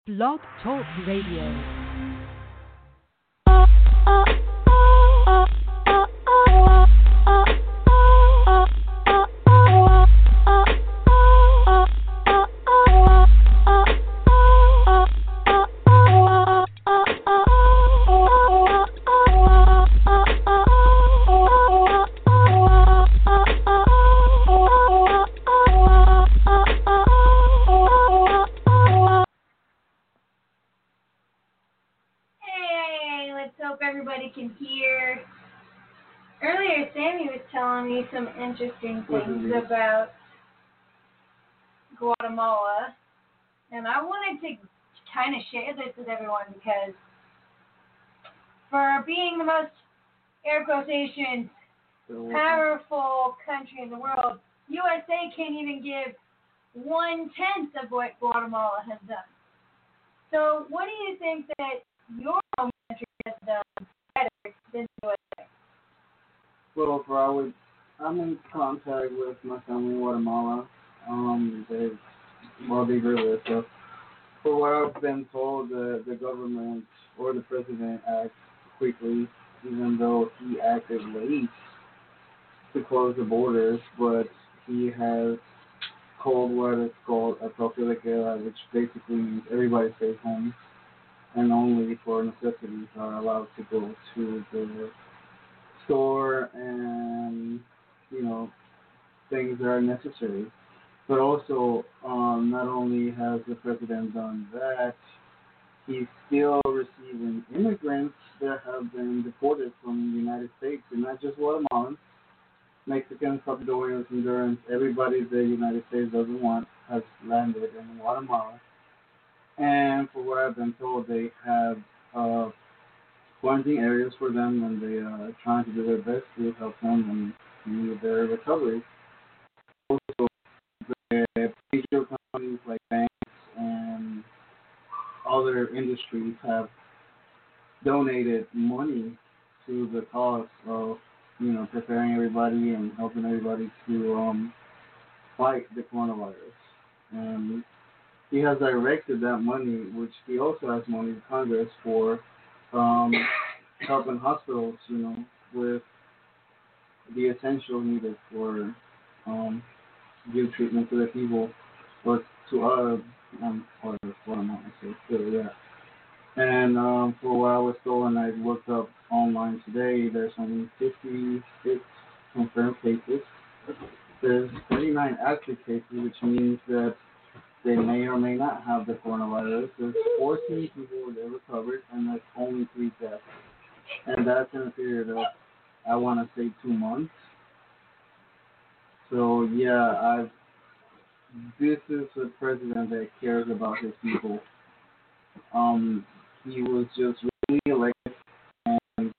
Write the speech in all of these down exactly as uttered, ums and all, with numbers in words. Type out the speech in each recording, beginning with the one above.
Blog Talk Radio. Can hear. Earlier, Sammy was telling me some interesting things about Guatemala, and I wanted to kind of share this with everyone because for being the most, air quotation, powerful country in the world, U S A can't even give one-tenth of what Guatemala has done. So what do you think that your home country has done better than U S A? Well, for I would, I'm in contact with my family in Guatemala. Um, they, well, they agree with it. So, for what I've been told, the the government or the president acts quickly, even though he acted late to close the borders. But he has called what is called a toque de queda, which basically means everybody stays home and only for necessities are allowed to go to the store and, you know, things that are necessary. But also, um, not only has the president done that, he's still receiving immigrants that have been deported from the United States, and not just Guatemalans. Mexicans, Salvadorians, Hondurans, everybody the United States doesn't want has landed in Guatemala. And for what I've been told, they have uh, quarantine areas for them, and they are trying to do their best to help them and with their recovery. Also, the major companies like banks and other industries have donated money to the cause of, you know, preparing everybody and helping everybody to um, fight the coronavirus. And he has directed that money, which he also has money in Congress for um, helping hospitals, you know, with the essential needed for um, give treatment to the people, or to uh, um, or what am I saying? So yeah. And um, for what I was told, and I looked up online today, there's only fifty-six confirmed cases. There's thirty-nine active cases, which means that they may or may not have the coronavirus. There's fourteen people that recovered, and there's only three deaths. And that's in a period of, I want to say, two months. So, yeah, I've, this is a president that cares about his people. Um, he was just really elected, and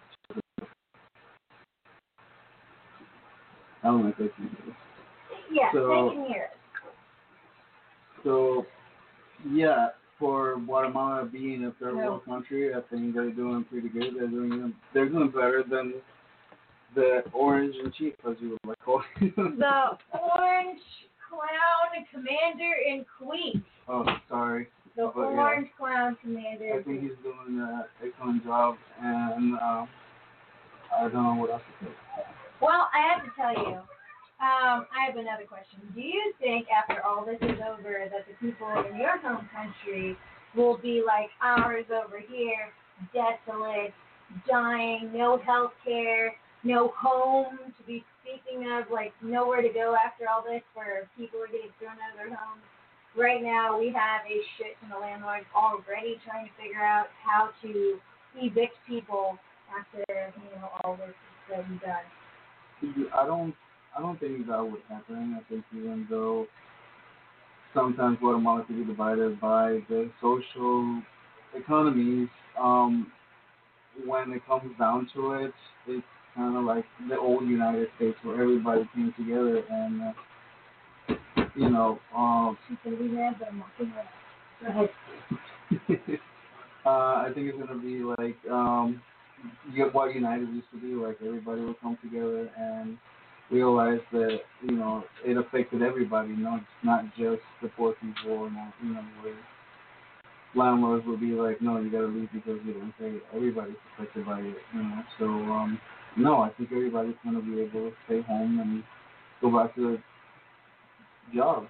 I don't know if they can hear this. Yeah, so, they can hear it. So, yeah, for Guatemala being a third No. world country, I think they're doing pretty good. They're doing they're doing better than the Orange and Chief, as you would like to call it. The Orange Clown Commander in Queen. Oh, sorry. The But, Orange yeah, Clown Commander. I think he's doing an excellent job, and um, I don't know what else to say. Well, I have to tell you, um, I have another question. Do you think after all this is over that the people in your home country will be like ours over here, desolate, dying, no health care, no home to be speaking of, like nowhere to go after all this where people are getting thrown out of their homes? Right now we have a shit ton of landlords already trying to figure out how to evict people after, you know, all this is said and done. I don't, I don't think that would happen. I think even though sometimes Guatemala can be divided by the social economies, um, when it comes down to it, it's kind of like the old United States where everybody came together and, uh, you know, um, She's going to be mad, but I'm not going to. Go ahead. uh, I think it's going to be like um, what United used to be, like everybody would come together and realize that, you know, it affected everybody, not not just the poor people, or not, you know, where landlords would be like, no, you gotta leave because you don't pay. Everybody's affected by it, you know. So um, no, I think everybody's gonna be able to stay home and go back to their jobs.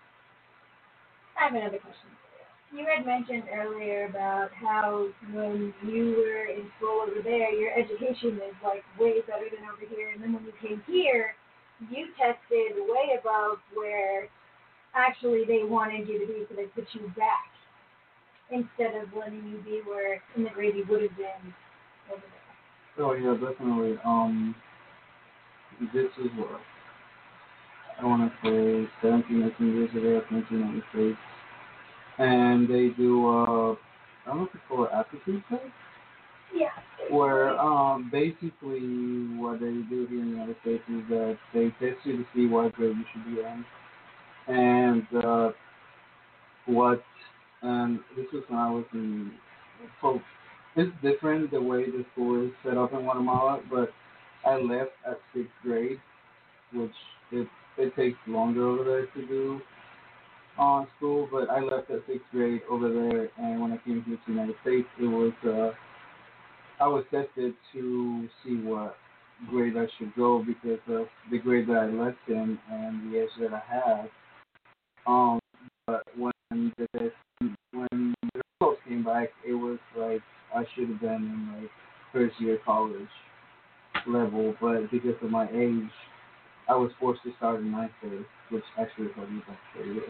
I have another question. You had mentioned earlier about how when you were in school over there, your education is like way better than over here, and then when you came here, you tested way above where actually they wanted you to be, so they put you back instead of letting you be where in the grade you would have been over there. Oh yeah, definitely. Um, this is what I want to say seventeen, eighteen years ago, I think in the United States, and they do uh, I don't know if it's called aptitude test, Yeah. where um basically what they do here in the United States is that they test you to see what grade you should be in, and uh, what and this was when I was in so it's different the way the school is set up in Guatemala, but I left at sixth grade, which it it takes longer over there to do on school, but I left at sixth grade over there, and when I came here to the United States, it was uh, I was tested to see what grade I should go because of the grade that I left in and the age that I had. Um, but when the when the results came back, it was like I should have been in like first year college level, but because of my age, I was forced to start in ninth grade, which actually held me back for a year.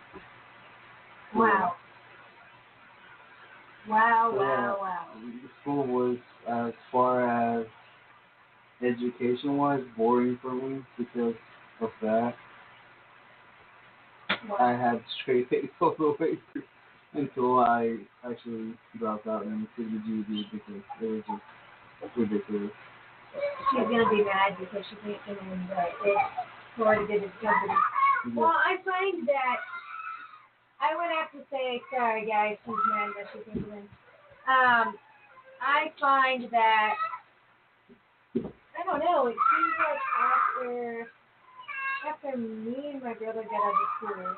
Wow. Wow, So, wow, wow. the school was, as far as education was, boring for me because of that. Wow. I had straight A's all the way through until I actually dropped out and took the G E D because it was just ridiculous. She's gonna be mad because she thinks in the it's hard to get a company. Well, I find that I would have to say, sorry guys, she's mad that she's thinking. Um, I find that I don't know. It seems like after after me and my brother got out of school,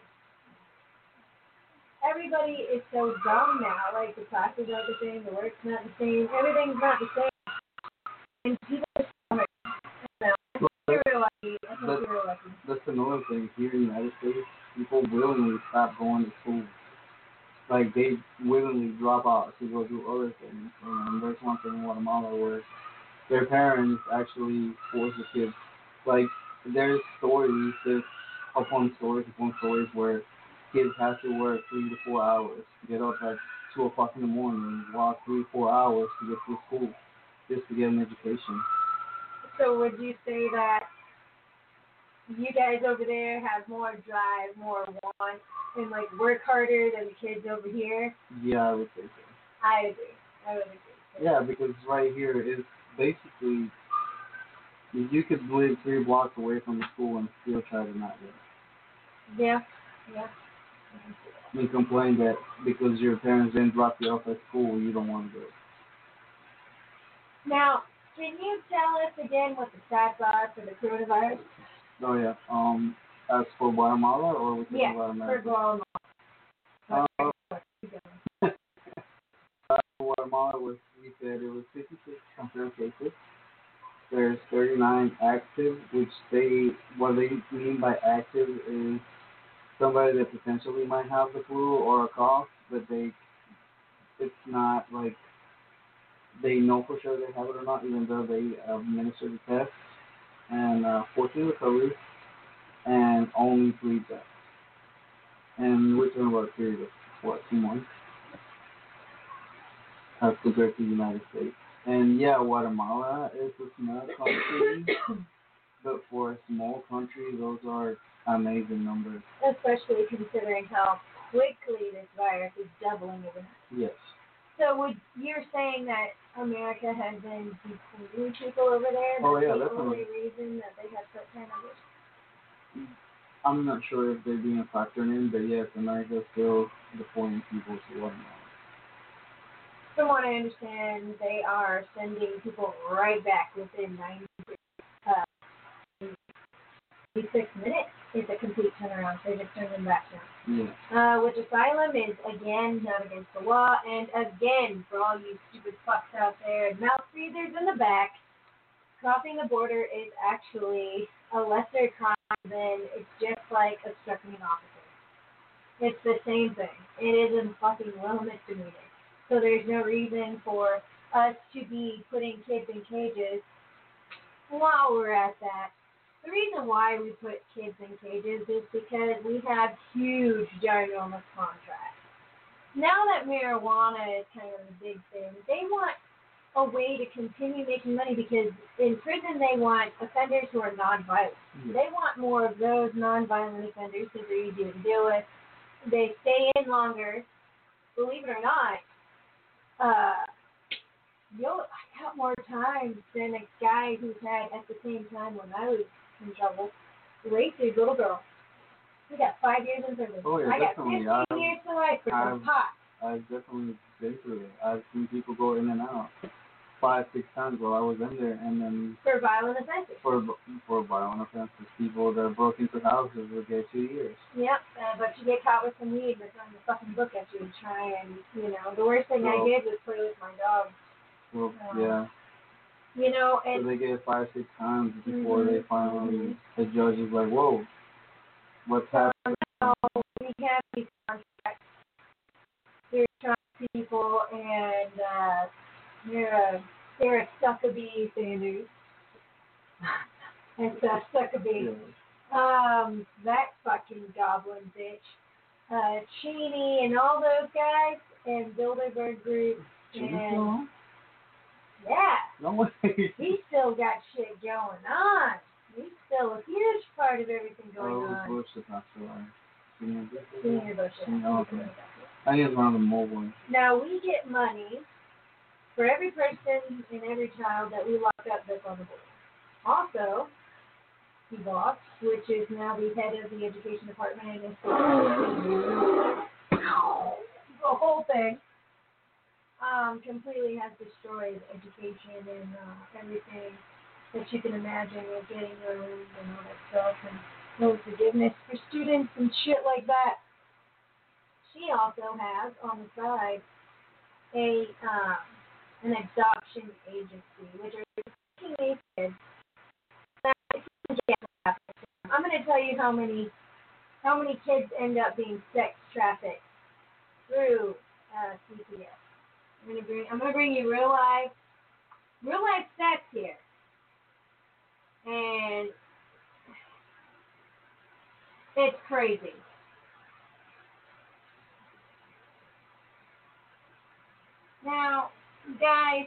everybody is so dumb now. Like the classes aren't the same, the work's not the same, everything's not the same. And people are smart. I think you're real lucky. I think That's, you're real lucky. that's another thing. Here in the United States, people willingly stop going to school. Like, they willingly drop out to go do other things. And there's one thing in Guatemala where their parents actually force the kids. Like, there's stories, there's upon stories upon stories where kids have to work three to four hours, get up at two o'clock in the morning, walk three, four hours to get to school, just to get an education. So would you say that you guys over there have more drive, more want, and like work harder than the kids over here? Yeah, I would say so. I agree. I would agree. Yeah, because right here is basically you could live three blocks away from the school and still try to not go. Yeah. Yeah. You complain that because your parents didn't drop you off at school, you don't want to go. Now, can you tell us again what the stats are for the coronavirus? Oh yeah. Um, as for Guatemala or within Yeah, Guatemala? for Guatemala. Uh, uh, Guatemala was, we said it was fifty-six confirmed cases. There's thirty-nine active, which they, what they mean by active is somebody that potentially might have the flu or a cough, but they, it's not like they know for sure they have it or not, even though they administer the test. And uh, fourteen recoveries and only three deaths. And we're talking about a period of, what, two months? As compared to the United States. And yeah, Guatemala is a small country, but for a small country, those are amazing numbers. Especially considering how quickly this virus is doubling overnight. Yes. So would you're saying that America has been deporting people over there? That's Oh, yeah, the definitely. only reason that they have such high numbers? I'm not sure if they're being factored in, but yes, America is still deporting people to Guatemala. From what I understand, they are sending people right back within ninety, uh, ninety-six minutes. it's a complete turnaround. They just turn them back now. Yeah. Uh, which asylum is, again, not against the law. And again, for all you stupid fucks out there, mouth breathers in the back, crossing the border is actually a lesser crime than it's just like obstructing an officer. It's the same thing. It is a fucking low misdemeanor. So there's no reason for us to be putting kids in cages while we're at that. The reason why we put kids in cages is because we have huge, ginormous contracts. Now that marijuana is kind of the big thing, they want a way to continue making money because in prison they want offenders who are nonviolent. Yeah. They want more of those nonviolent offenders because they're easier to deal with. They stay in longer. Believe it or not, uh, you'll, I got more time than a guy who's had at the same time when I was in trouble. Raped a little girl. We got five years in prison. Oh, yeah, I got definitely. fifteen I've, years to life for some I've, pot. I've definitely been through it. I've seen people go in and out five, six times while I was in there, and then For violent offenses. for for violent offenses, people that broke into houses would get two years. Yep, uh, but you get caught with some weed and they're throwing the fucking book at you and try and, you know, the worst thing Well, I did was play with my dog. Well, Um, yeah. You know, So and they get five, six times before Mhm, they finally, mhm. the judge is like, whoa, what's happening? now we have these contracts. They're trying people and uh, they're a, they're a Suckabee Sanders. It's a Suckabee. Yeah. Um, that fucking goblin bitch. Uh, Cheney and all those guys and Bilderberg Group. And yeah, No way. he's still got shit going on. He's still a huge part of everything going Oh, it was on. Bush the pastor. Senior Bush. Senior Bush. Senior, okay. I think it's one of the mobile. Now we get money for every person and every child that we lock up that's on the board. Also, T-Box, which is now the head of the education department and is the whole thing. Um, completely has destroyed education and uh, everything that you can imagine with getting loans and all that stuff and loan forgiveness for students and shit like that. She also has on the side a um, an adoption agency, which are taking these kids. Now, if you can get I'm going to tell you how many how many kids end up being sex trafficked through uh, C P S. I'm gonna bring I'm gonna bring you real life real life stats here. And it's crazy. Now, guys,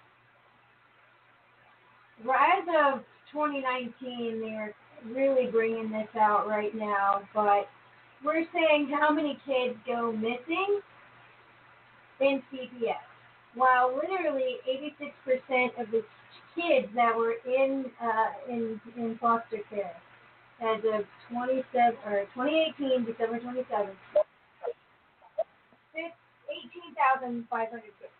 as of twenty nineteen, they're really bringing this out right now, but we're saying how many kids go missing in C P S. While literally eighty-six percent of the kids that were in uh, in in foster care as of twenty-seven or twenty eighteen, December twenty-seventh, eighteen thousand five hundred kids.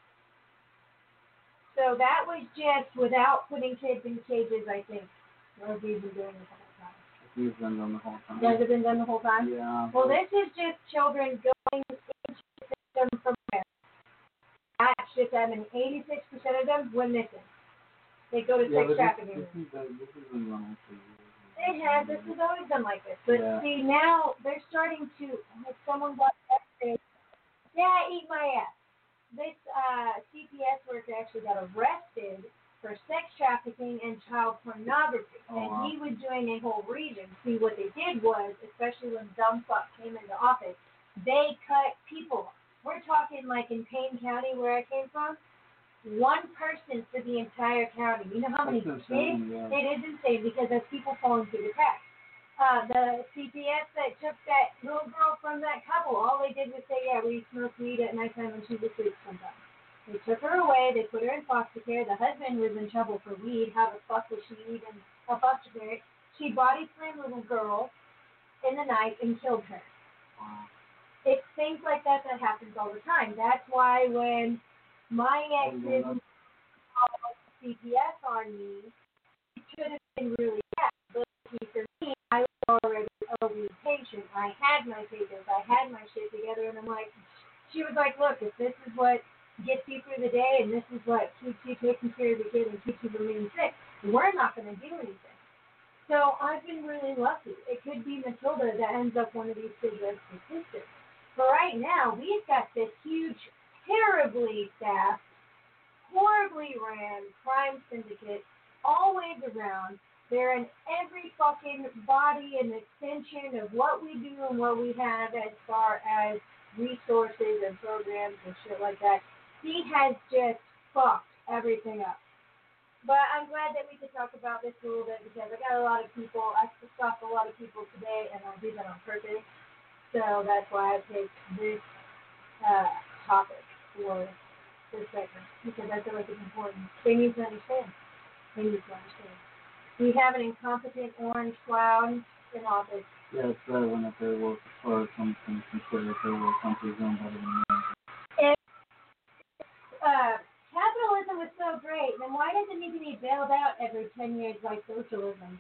So that was just without putting kids in cages, I think. Or have we been doing this the whole time? He's been done the whole time. Has it been done the whole time? Yeah. Well, this is just children going into the system from there. That's just them, and eighty-six percent of them went missing. They go to Yeah, sex but trafficking. This, this, is, this has been running for years. It has. This has always been like this. But Yeah. see, now they're starting to, like someone got arrested. Yeah, eat my ass. This uh, C P S worker actually got arrested for sex trafficking and child pornography. Oh, and wow. he was doing a whole region. See, what they did was, especially when dumb fuck came into office, they cut people. We're talking like in Payne County where I came from, one person for the entire county. You know how many That's kids? insane, yeah. It is insane because there's people falling through the cracks. Uh, the C P S that took that little girl from that couple, all they did was say, yeah, we smoke weed at nighttime when she's asleep sometimes. They took her away, they put her in foster care. The husband was in trouble for weed. How the fuck was she even a foster care? She body slammed a little girl in the night and killed her. Wow. It's things like that that happens all the time. That's why when my ex didn't call C P S on me, it could have been really bad. But for me, I was already a be patient. I had my papers. I had my shit together, and I'm like, she was like, look, if this is what gets you through the day, and this is what keeps you taking care of the kid and keeps you from being sick, we're not going to do anything. So I've been really lucky. It could be Matilda that ends up one of these kids as statistics. But right now, we've got this huge, terribly staffed, horribly ran crime syndicate always around. They're in every fucking body and extension of what we do and what we have as far as resources and programs and shit like that. He has just fucked everything up. But I'm glad that we could talk about this a little bit because I got a lot of people, I stopped a lot of people today, and I do that on purpose. So that's why I picked this uh, topic for this segment because I feel like it's important. They need to understand. They need to understand. We have an incompetent orange cloud in office. Yeah, it's better when if they work or something consider if they work something doing better than me. If uh, capitalism was so great, then why does it need to be bailed out every ten years like socialism?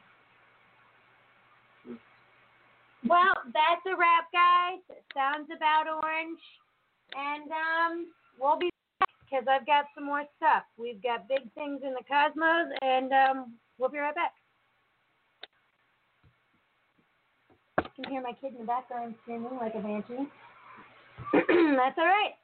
Well, that's a wrap, guys. Sounds about orange. And um, we'll be back because I've got some more stuff. We've got big things in the cosmos, and um, we'll be right back. You can hear my kid in the background screaming like a banshee. That's all right.